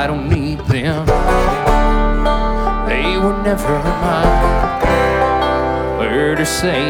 I don't need them. They were never mine. Heard her say